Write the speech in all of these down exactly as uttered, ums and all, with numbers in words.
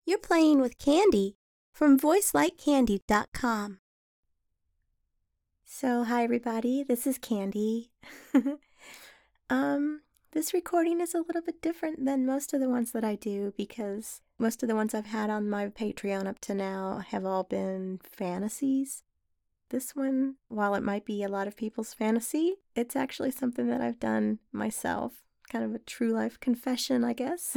You're playing with Candy from voice like candy dot com. So, hi everybody, this is Candy. um, this recording is a little bit different than most of the ones that I do because most of the ones I've had on my Patreon up to now have all been fantasies. This one, while it might be a lot of people's fantasy, it's actually something that I've done myself. Kind of a true life confession, I guess.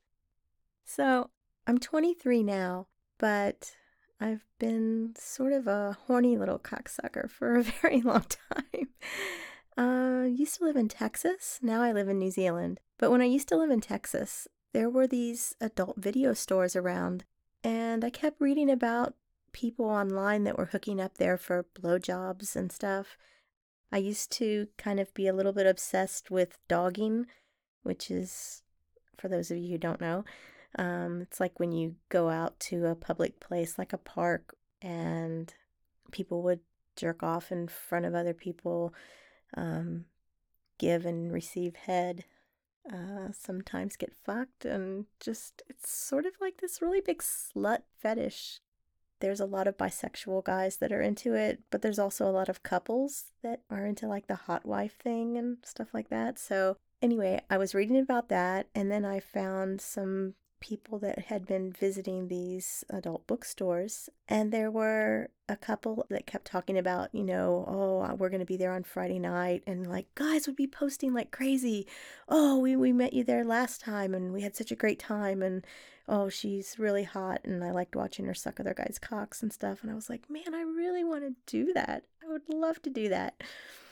So, I'm twenty-three now, but I've been sort of a horny little cocksucker for a very long time. Uh, used to live in Texas. Now I live in New Zealand. But when I used to live in Texas, there were these adult video stores around, and I kept reading about people online that were hooking up there for blowjobs and stuff. I used to kind of be a little bit obsessed with dogging, which is, for those of you who don't know, Um, it's like when you go out to a public place like a park and people would jerk off in front of other people, um, give and receive head, uh, sometimes get fucked, and just, it's sort of like this really big slut fetish. There's a lot of bisexual guys that are into it, but there's also a lot of couples that are into like the hot wife thing and stuff like that. So anyway, I was reading about that, and then I found some people that had been visiting these adult bookstores, and there were a couple that kept talking about, you know, oh, we're going to be there on Friday night, and like guys would be posting like crazy, oh, we, we met you there last time and we had such a great time, and oh, she's really hot and I liked watching her suck other guys' cocks and stuff. And I was like, man, I really want to do that. I would love to do that.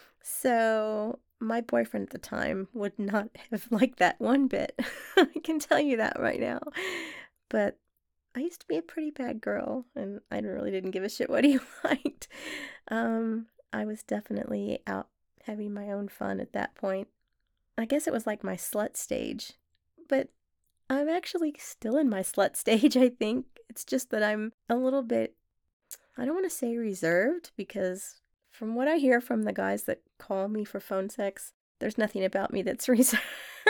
So my boyfriend at the time would not have liked that one bit. I can tell you that right now. But I used to be a pretty bad girl, and I really didn't give a shit what he liked. Um, I was definitely out having my own fun at that point. I guess it was like my slut stage. But I'm actually still in my slut stage, I think. It's just that I'm a little bit, I don't want to say reserved, because from what I hear from the guys that call me for phone sex, there's nothing about me that's reserved.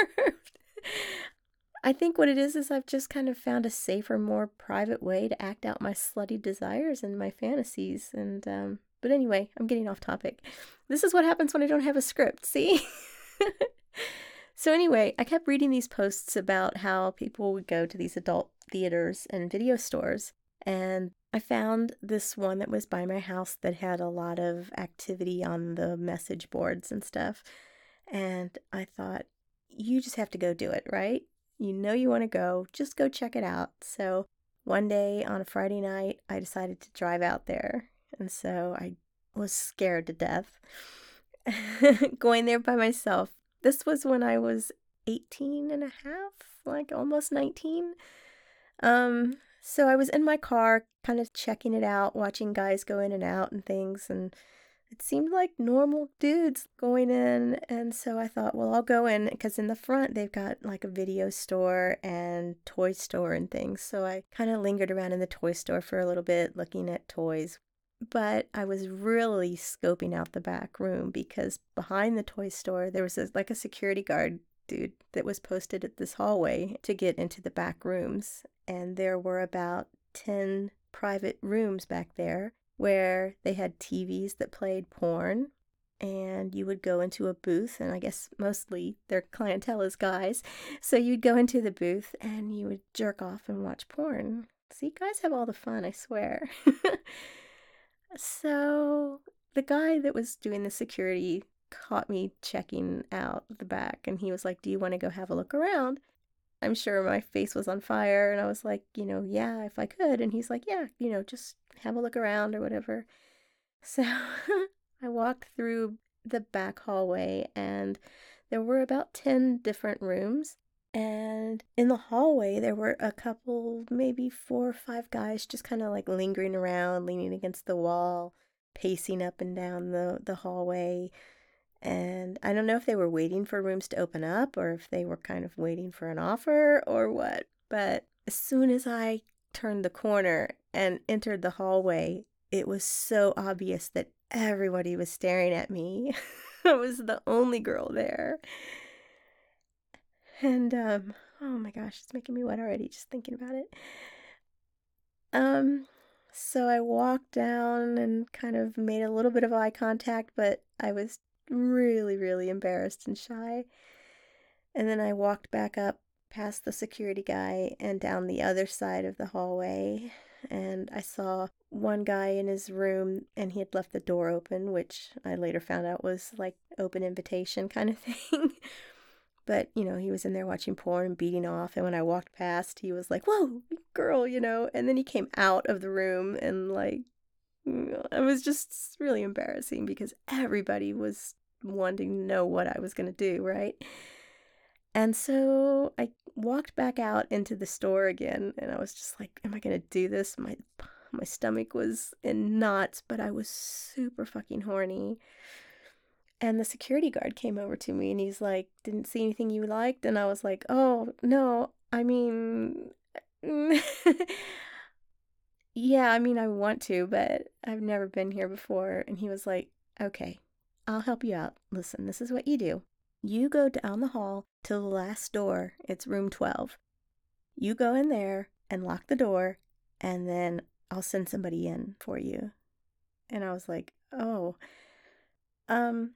I think what it is is I've just kind of found a safer, more private way to act out my slutty desires and my fantasies. And, um, but anyway, I'm getting off topic. This is what happens when I don't have a script, see? So anyway, I kept reading these posts about how people would go to these adult theaters and video stores, and I found this one that was by my house that had a lot of activity on the message boards and stuff, and I thought, you just have to go do it, right? You know you want to go, just go check it out. So one day on a Friday night, I decided to drive out there, and so I was scared to death going there by myself. This was when I was eighteen and a half, like almost nineteen. Um, so I was in my car kind of checking it out, watching guys go in and out and things, and it seemed like normal dudes going in, and so I thought, well, I'll go in, because in the front they've got like a video store and toy store and things, so I kind of lingered around in the toy store for a little bit, looking at toys. But I was really scoping out the back room, because behind the toy store, there was a, like a security guard dude that was posted at this hallway to get into the back rooms. And there were about ten private rooms back there where they had T Vs that played porn. And you would go into a booth, and I guess mostly their clientele is guys. So you'd go into the booth and you would jerk off and watch porn. See, guys have all the fun, I swear. So the guy that was doing the security caught me checking out the back, and he was like, do you want to go have a look around? I'm sure my face was on fire, and I was like, you know, yeah, if I could. And he's like, yeah, you know, just have a look around or whatever. So I walked through the back hallway, and there were about ten different rooms. And in the hallway, there were a couple, maybe four or five guys just kind of like lingering around, leaning against the wall, pacing up and down the, the hallway. And I don't know if they were waiting for rooms to open up, or if they were kind of waiting for an offer or what. But as soon as I turned the corner and entered the hallway, it was so obvious that everybody was staring at me. I was the only girl there. And, um, oh my gosh, it's making me wet already just thinking about it. Um, so I walked down and kind of made a little bit of eye contact, but I was really, really embarrassed and shy. And then I walked back up past the security guy and down the other side of the hallway. And I saw one guy in his room and he had left the door open, which I later found out was like open invitation kind of thing. But, you know, he was in there watching porn and beating off. And when I walked past, he was like, whoa, girl, you know. And then he came out of the room and, like, it was just really embarrassing because everybody was wanting to know what I was going to do, right? And so I walked back out into the store again. And I was just like, am I going to do this? My, my stomach was in knots, but I was super fucking horny. And the security guard came over to me and he's like, didn't see anything you liked? And I was like, oh, no, I mean, yeah, I mean, I want to, but I've never been here before. And he was like, okay, I'll help you out. Listen, this is what you do. You go down the hall to the last door. It's room twelve. You go in there and lock the door, and then I'll send somebody in for you. And I was like, oh, um...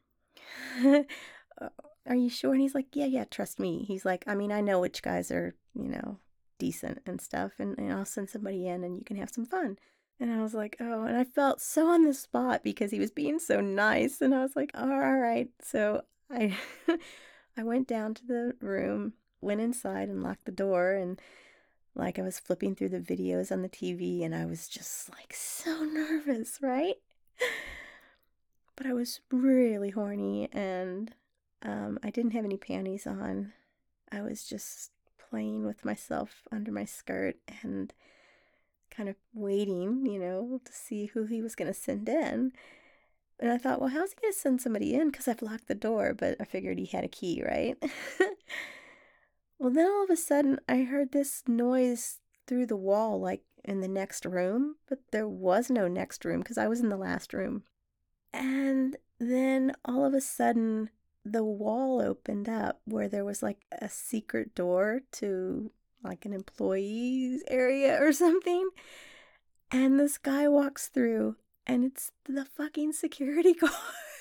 are you sure? And he's like, yeah, yeah, trust me. He's like, I mean, I know which guys are, you know, decent and stuff, and, and I'll send somebody in and you can have some fun. And I was like, oh, and I felt so on the spot because he was being so nice. And I was like, oh, all right. So I, I went down to the room, went inside and locked the door. And like I was flipping through the videos on the T V and I was just like so nervous, right? But I was really horny and um, I didn't have any panties on. I was just playing with myself under my skirt and kind of waiting, you know, to see who he was going to send in. And I thought, well, how's he going to send somebody in? Because I've locked the door, but I figured he had a key, right? Well, then all of a sudden I heard this noise through the wall, like in the next room, but there was no next room because I was in the last room. And then all of a sudden, the wall opened up where there was like a secret door to like an employee's area or something. And this guy walks through, and it's the fucking security guard.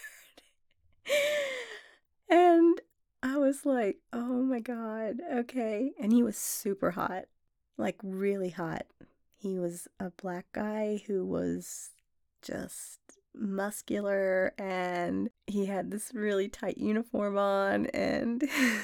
And I was like, oh my God, okay. And he was super hot, like really hot. He was a black guy who was just muscular and he had this really tight uniform on and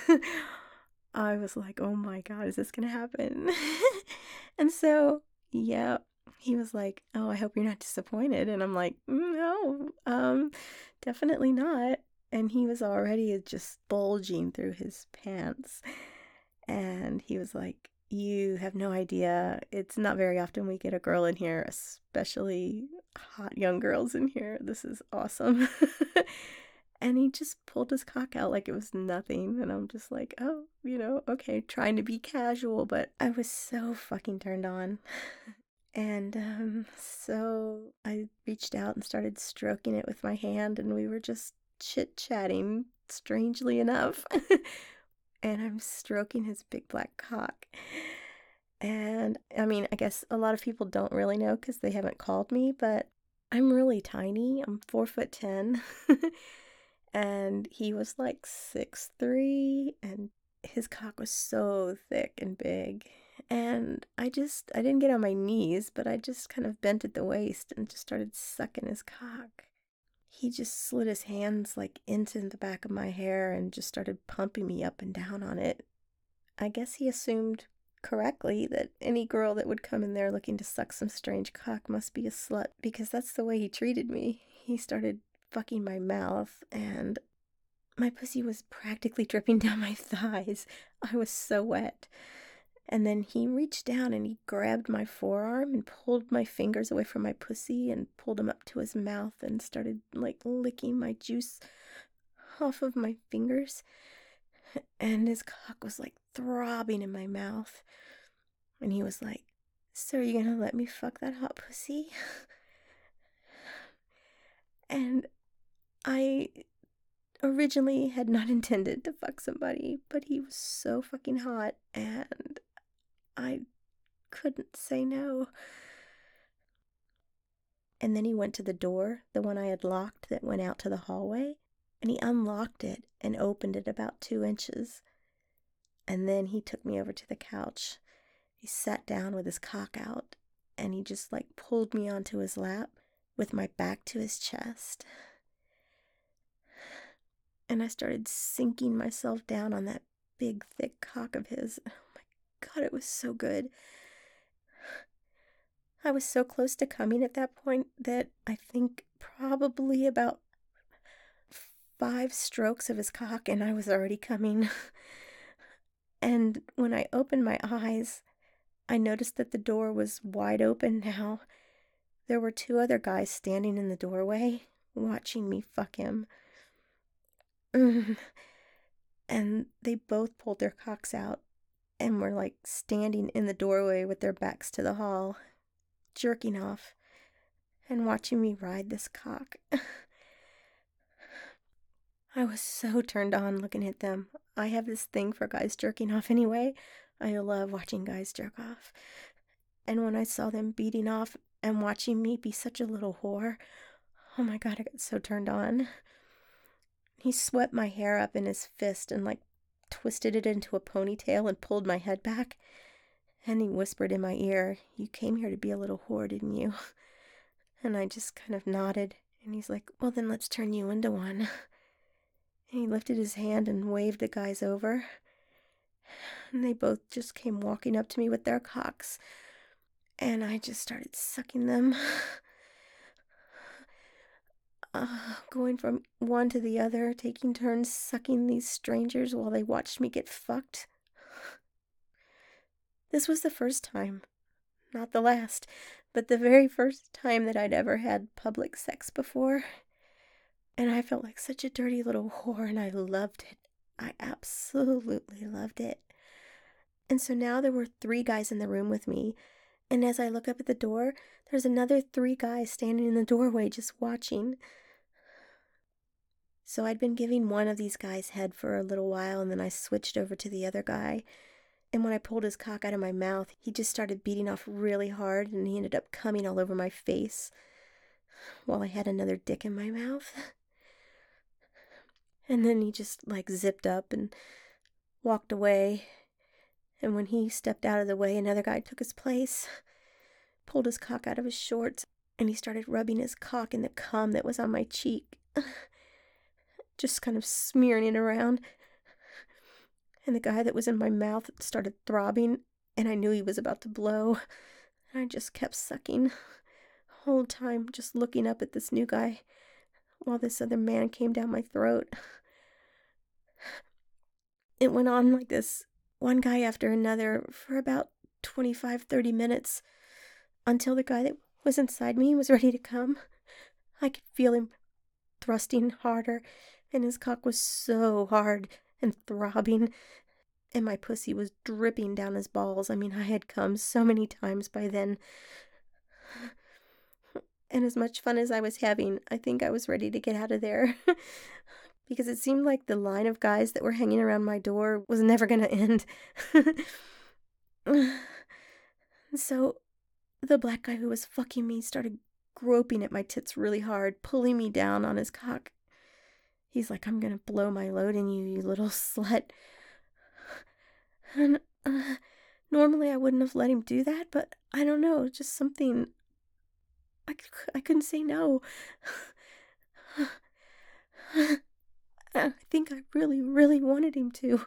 I was like, oh my God, is this gonna happen? And so yeah, he was like, oh, I hope you're not disappointed. And I'm like, no, um definitely not. And he was already just bulging through his pants and he was like, you have no idea. It's not very often we get a girl in here, especially hot young girls in here. This is awesome. And he just pulled his cock out like it was nothing. And I'm just like, oh, you know, okay, trying to be casual, but I was so fucking turned on. And um, so I reached out and started stroking it with my hand, and we were just chit-chatting, strangely enough. And I'm stroking his big black cock. And I mean, I guess a lot of people don't really know because they haven't called me, but I'm really tiny. I'm four foot ten. And he was like six three, and his cock was so thick and big. And I just, I didn't get on my knees, but I just kind of bent at the waist and just started sucking his cock. He just slid his hands like into the back of my hair and just started pumping me up and down on it. I guess he assumed correctly that any girl that would come in there looking to suck some strange cock must be a slut, because that's the way he treated me. He started fucking my mouth and my pussy was practically dripping down my thighs. I was so wet. And then he reached down and he grabbed my forearm and pulled my fingers away from my pussy and pulled them up to his mouth and started like licking my juice off of my fingers. And his cock was like throbbing in my mouth. And he was like, so are you gonna let me fuck that hot pussy? And I originally had not intended to fuck somebody, but he was so fucking hot and I couldn't say no. And then he went to the door, the one I had locked that went out to the hallway, and he unlocked it and opened it about two inches. And then he took me over to the couch. He sat down with his cock out, and he just like pulled me onto his lap with my back to his chest. And I started sinking myself down on that big, thick cock of his. Oh my God, it was so good. I was so close to coming at that point that I think probably about five strokes of his cock and I was already coming. And when I opened my eyes, I noticed that the door was wide open now. There were two other guys standing in the doorway, watching me fuck him. Mm. And they both pulled their cocks out and were like standing in the doorway with their backs to the hall, jerking off and watching me ride this cock. I was so turned on looking at them. I have this thing for guys jerking off anyway. I love watching guys jerk off. And when I saw them beating off and watching me be such a little whore, oh my God, I got so turned on. He swept my hair up in his fist and like twisted it into a ponytail and pulled my head back. And he whispered in my ear, "You came here to be a little whore, didn't you?" And I just kind of nodded. And he's like, "Well, then let's turn you into one." And he lifted his hand and waved the guys over. And they both just came walking up to me with their cocks. And I just started sucking them. Uh, going from one to the other, taking turns sucking these strangers while they watched me get fucked. This was the first time, not the last, but the very first time that I'd ever had public sex before. And I felt like such a dirty little whore, and I loved it. I absolutely loved it. And so now there were three guys in the room with me, and as I look up at the door, there's another three guys standing in the doorway just watching. So I'd been giving one of these guys head for a little while, and then I switched over to the other guy. And when I pulled his cock out of my mouth, he just started beating off really hard, and he ended up coming all over my face while I had another dick in my mouth. And then he just like zipped up and walked away. And when he stepped out of the way, another guy took his place, pulled his cock out of his shorts, and he started rubbing his cock in the cum that was on my cheek. Just kind of smearing it around. And the guy that was in my mouth started throbbing, and I knew he was about to blow. And I just kept sucking the whole time, just looking up at this new guy while this other man came down my throat. It went on like this, one guy after another, for about twenty-five, thirty minutes, until the guy that was inside me was ready to come. I could feel him thrusting harder, and his cock was so hard and throbbing, and my pussy was dripping down his balls. I mean, I had come so many times by then. And as much fun as I was having, I think I was ready to get out of there. Because it seemed like the line of guys that were hanging around my door was never going to end. So the black guy who was fucking me started groping at my tits really hard, pulling me down on his cock. He's like, "I'm gonna blow my load in you, you little slut." And uh, normally I wouldn't have let him do that, but I don't know, just something, I, I couldn't say no. I think I really, really wanted him to.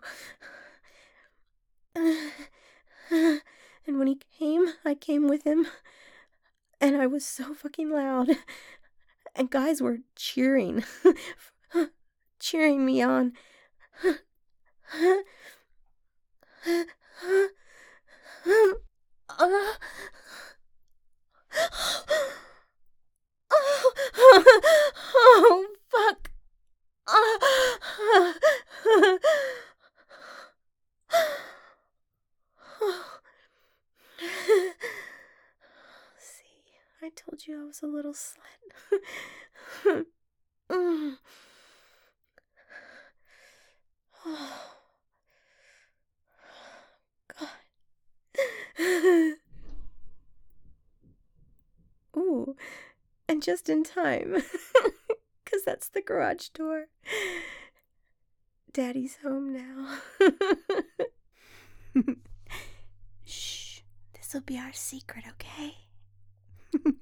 And when he came, I came with him. And I was so fucking loud. And guys were cheering. Cheering me on. Oh, fuck. See, I told you I was a little slut. Mm. Oh, God. Ooh, And just in time, because that's the garage door. Daddy's home now. Shh, this'll be our secret, okay?